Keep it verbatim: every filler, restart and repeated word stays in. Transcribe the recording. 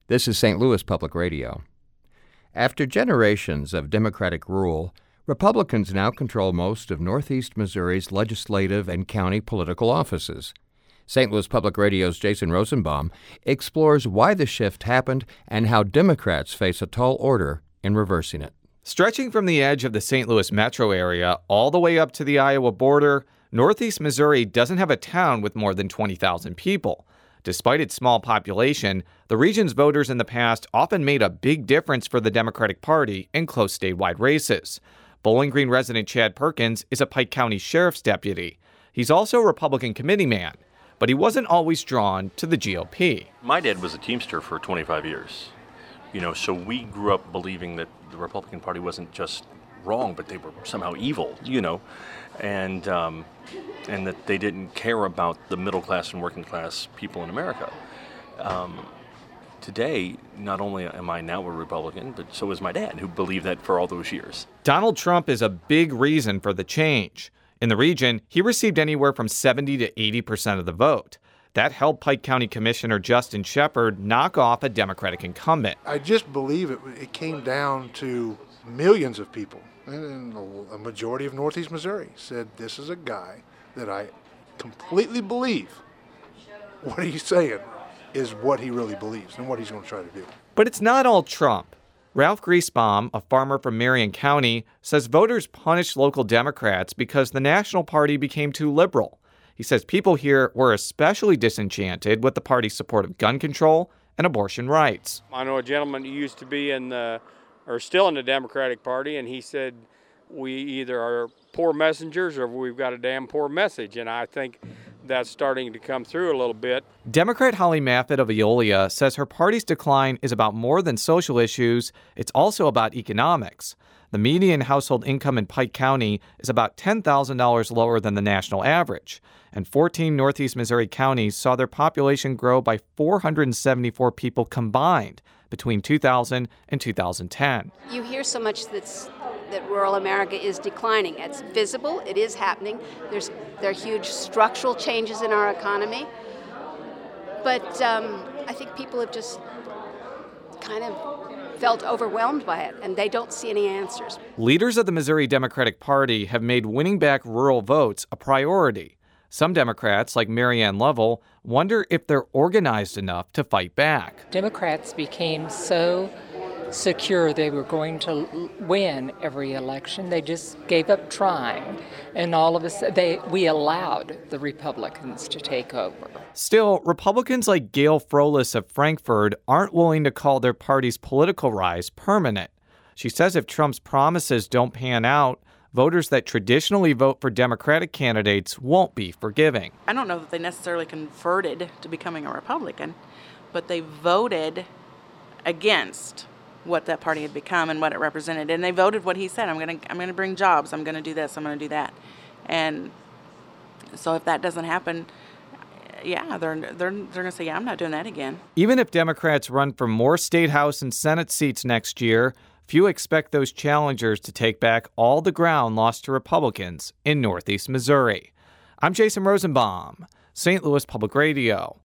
This is Saint Louis Public Radio. After generations of Democratic rule, Republicans now control most of Northeast Missouri's legislative and county political offices. Saint Louis Public Radio's Jason Rosenbaum explores why the shift happened and how Democrats face a tall order in reversing it. Stretching from the edge of the Saint Louis metro area all the way up to the Iowa border, Northeast Missouri doesn't have a town with more than twenty thousand people. Despite its small population, the region's voters in the past often made a big difference for the Democratic Party in close statewide races. Bowling Green resident Chad Perkins is a Pike County Sheriff's deputy. He's also a Republican committeeman, but he wasn't always drawn to the G O P. My dad was a Teamster for twenty-five years. You know, so we grew up believing that the Republican Party wasn't just wrong, but they were somehow evil, you know, and um, and that they didn't care about the middle class and working class people in America. Um, today, not only am I now a Republican, but so is my dad, who believed that for all those years. Donald Trump is a big reason for the change. In the region, he received anywhere from seventy to eighty percent of the vote. That helped Pike County Commissioner Justin Shepard knock off a Democratic incumbent. I just believe it, it came down to millions of people, and a majority of Northeast Missouri said, this is a guy that I completely believe what he's saying is what he really believes and what he's going to try to do. But it's not all Trump. Ralph Griesbaum, a farmer from Marion County, says voters punished local Democrats because the national party became too liberal. He says people here were especially disenchanted with the party's support of gun control and abortion rights. I know a gentleman who used to be in the, or still in the Democratic Party, and he said we either are poor messengers or we've got a damn poor message, and I think that's starting to come through a little bit. Democrat Holly Maffitt of Eolia says her party's decline is about more than social issues, it's also about economics. The median household income in Pike County is about ten thousand dollars lower than the national average, and fourteen Northeast Missouri counties saw their population grow by four hundred seventy-four people combined between two thousand and two thousand ten. You hear so much that's, that rural America is declining. It's visible, it is happening. There's, there are huge structural changes in our economy, but um, I think people have just kind of felt overwhelmed by it, and they don't see any answers. Leaders of the Missouri Democratic Party have made winning back rural votes a priority. Some Democrats, like Marianne Lovell, wonder if they're organized enough to fight back. Democrats became so secure they were going to win every election. They just gave up trying, and all of us, they we allowed the Republicans to take over. Still, Republicans like Gail Frolis of Frankfort aren't willing to call their party's political rise permanent. She says if Trump's promises don't pan out, voters that traditionally vote for Democratic candidates won't be forgiving. I don't know that they necessarily converted to becoming a Republican, but they voted against what that party had become and what it represented. And they voted what he said. I'm going to I'm going to bring jobs. I'm going to do this. I'm going to do that. And so if that doesn't happen, yeah, they're they're they're going to say, yeah, I'm not doing that again. Even if Democrats run for more state house and Senate seats next year, few expect those challengers to take back all the ground lost to Republicans in Northeast Missouri. I'm Jason Rosenbaum, Saint Louis Public Radio.